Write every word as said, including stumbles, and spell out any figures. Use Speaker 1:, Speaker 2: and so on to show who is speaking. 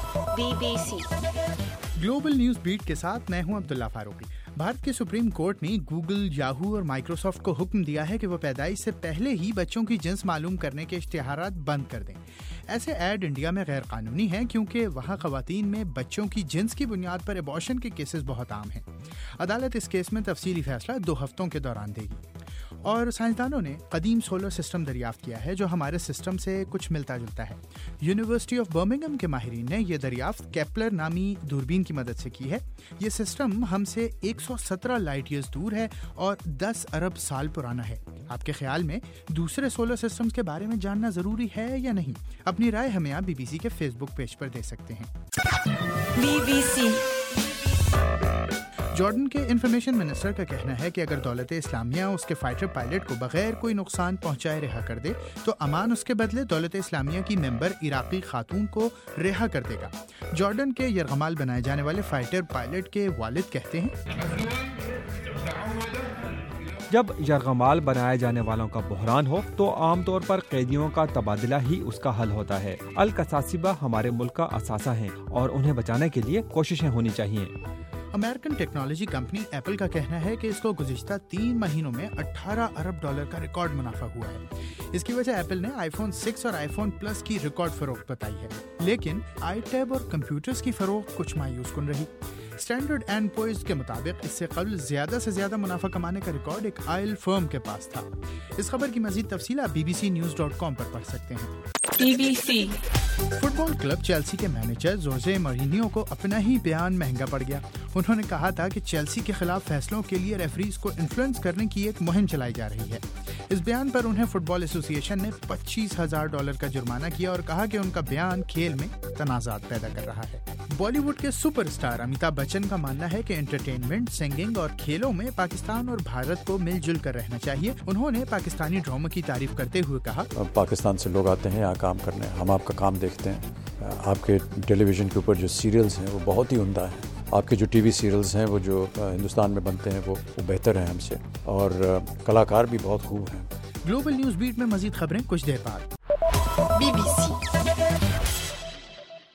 Speaker 1: Be B C
Speaker 2: global news beat کے ساتھ میں ہوں عبداللہ فاروقی۔ بھارت کے سپریم کورٹ نے گوگل، یاہو اور مائکروسافٹ کو حکم دیا ہے کہ وہ پیدائش سے پہلے ہی بچوں کی جنس معلوم کرنے کے اشتہارات بند کر دیں۔ ایسے ایڈ انڈیا میں غیر قانونی ہیں کیونکہ وہاں خواتین میں بچوں کی جنس کی بنیاد پر ابارشن کے کیسز بہت عام ہیں۔ عدالت اس کیس میں تفصیلی فیصلہ دو ہفتوں کے دوران دے گی۔ اور سائنسدانوں نے قدیم سولر سسٹم دریافت کیا ہے جو ہمارے سسٹم سے کچھ ملتا جلتا ہے۔ یونیورسٹی آف برمنگھم کے ماہرین نے یہ دریافت کیپلر نامی دوربین کی مدد سے کی ہے۔ یہ سسٹم ہم سے ایک سو سترہ لائٹ ایئرز دور ہے اور دس ارب سال پرانا ہے۔ آپ کے خیال میں دوسرے سولر سسٹمز کے بارے میں جاننا ضروری ہے یا نہیں؟ اپنی رائے ہمیں آپ بی بی سی کے فیس بک پیج پر دے سکتے ہیں۔
Speaker 1: بی بی سی
Speaker 2: جارڈن کے انفارمیشن منسٹر کا کہنا ہے کہ اگر دولت اسلامیہ اس کے فائٹر پائلٹ کو بغیر کوئی نقصان پہنچائے رہا کر دے تو امان اس کے بدلے دولت اسلامیہ کی ممبر عراقی خاتون کو رہا کر دے گا۔ جارڈن کے یرغمال بنائے جانے والے فائٹر پائلٹ کے والد کہتے ہیں،
Speaker 3: جب یرغمال بنائے جانے والوں کا بحران ہو تو عام طور پر قیدیوں کا تبادلہ ہی اس کا حل ہوتا ہے۔ القصاصبہ ہمارے ملک کا اثاثہ ہیں اور انہیں بچانے کے لیے کوششیں ہونی چاہیے۔
Speaker 2: امریکن ٹیکنالوجی کمپنی ایپل کا کہنا ہے کہ اس کو گزشتہ تین مہینوں میں اٹھارہ ارب ڈالر کا ریکارڈ منافع ہوا ہے۔ اس کی وجہ ایپل نے آئی فون سکس اور آئی فون پلس کی ریکارڈ فروخت بتائی ہے، لیکن آئی ٹیب اور کمپیوٹرز کی فروخت کچھ مایوس کن رہی۔ اسٹینڈرڈ اینڈ پوئز کے مطابق اس سے قبل زیادہ سے زیادہ منافع کمانے کا ریکارڈ ایک آئل فرم کے پاس تھا۔ اس خبر کی مزید تفصیل آپ B B C news dot com پر پڑھ سکتے ہیں۔
Speaker 1: B B C
Speaker 2: football club Chelsea کے مینیجر زوزے مورینیو کو اپنا ہی بیان مہنگا پڑ گیا۔ انہوں نے کہا تھا کہ چیلسی کے خلاف فیصلوں کے لیے ریفریز کو انفلوئنس کرنے کی ایک مہم چلائی جا رہی ہے۔ اس بیان پر انہیں فٹ بال ایسوسی ایشن نے پچیس ہزار ڈالر کا جرمانہ کیا اور کہا کہ ان کا بیان کھیل میں تنازعات پیدا کر رہا ہے۔ بالی ووڈ کے سپر اسٹار امیتابھ بچن کا ماننا ہے کہ انٹرٹینمنٹ، سنگنگ اور کھیلوں میں پاکستان اور بھارت کو مل جل کر رہنا چاہیے۔ انہوں نے پاکستانی ڈرامہ کی تعریف کرتے ہوئے کہا،
Speaker 4: پاکستان سے لوگ آتے ہیں یہاں کام کرنے، ہم آپ کا کام دیکھتے ہیں۔ آپ کے ٹیلی ویژن کے اوپر جو سیریلز ہیں وہ بہت ہی عمدہ ہیں۔ آپ کے جو ٹی وی سیریلز ہیں وہ جو ہندوستان میں بنتے ہیں وہ وہ بہتر ہیں ہم سے، اور کلاکار بھی بہت خوب ہیں۔
Speaker 2: گلوبل نیوز بیٹ میں مزید خبریں کچھ دیر بعد۔
Speaker 1: Be B C